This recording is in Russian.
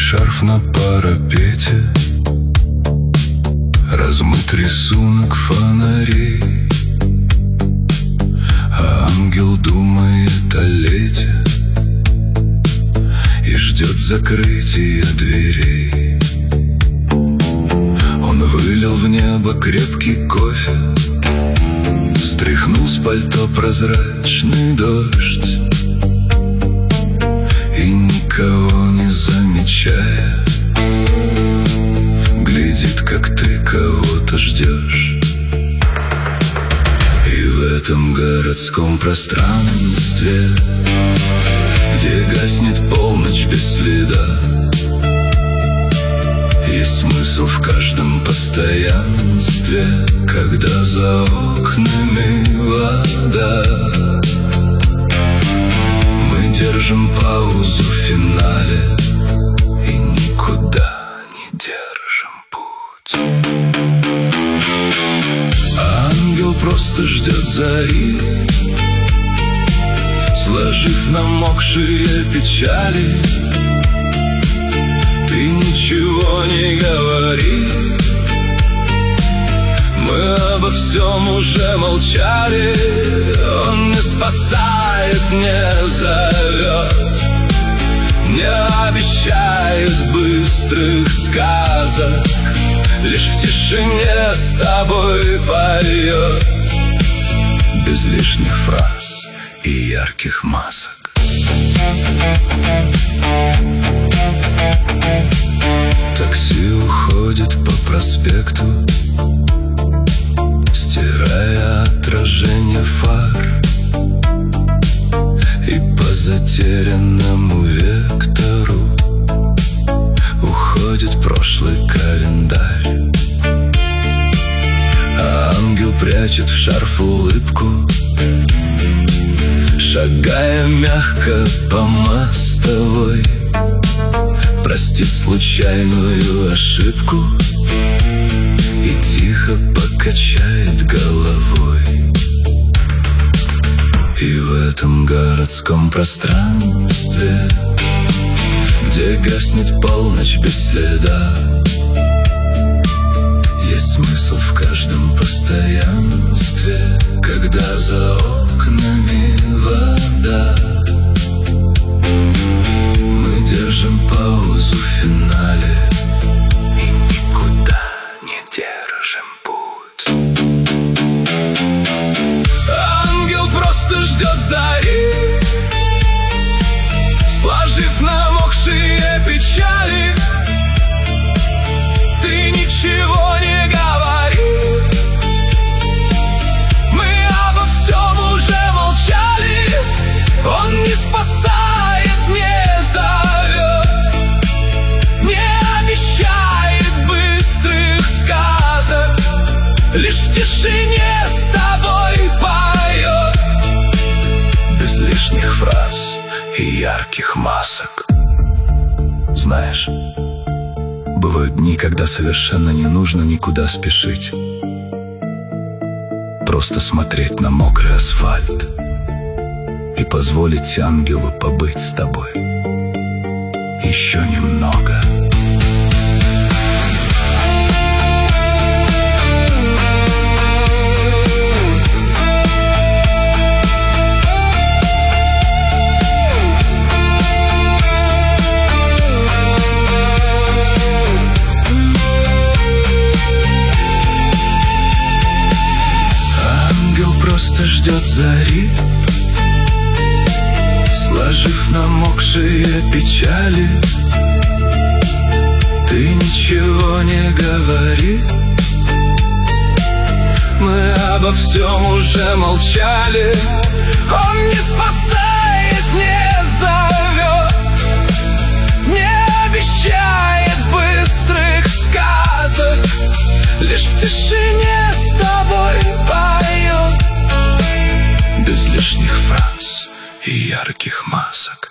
шарф на парапете, размыт рисунок фонарей, а ангел думает о лете и ждет закрытия дверей. Он вылил в небо крепкий кофе, стряхнул с пальто прозрачный дождь, и, никого не замечая, глядит, как ты кого-то ждешь. И в этом городском пространстве, где гаснет полночь без следа, есть смысл в каждом постоянстве, когда за окнами вода. Мы держим паузу в финале и никуда не держим путь. Ангел просто ждет зари, сложив намокшие печали. Ты ничего не говори, мы обо всем уже молчали. Он не спасает, не зовет, не обещает быстрых сказок, лишь в тишине с тобой поет, без лишних фраз и ярких масок. Такси уходит по проспекту, стирая отражение фар, и по затерянному вектору уходит прошлый календарь. А ангел прячет в шарф улыбку, шагая мягко по мостовой, простит случайную ошибку и тихо покачает головой. И в этом городском пространстве, где гаснет полночь без следа, есть смысл в каждом постоянстве, когда за окнами вода. Мы держим паузу в финале и никуда не держим путь. Ангел просто ждет зари, сложив намокшие печали. Ты ничего не говори, мы обо всем уже молчали. Он не спасает, не зовет, не обещает быстрых сказок, лишь в тишине с тобой поет, без лишних фраз и ярких масок. Знаешь, бывают дни, когда совершенно не нужно никуда спешить, просто смотреть на мокрый асфальт и позволить ангелу побыть с тобой еще немного. Ангел просто ждет зари, сложив намокшие печали. Ты ничего не говори, мы обо всем уже молчали. Он не спасает, не зовет, не обещает быстрых сказок, лишь в тишине с тобой поет, без лишних фраз и ярких масок.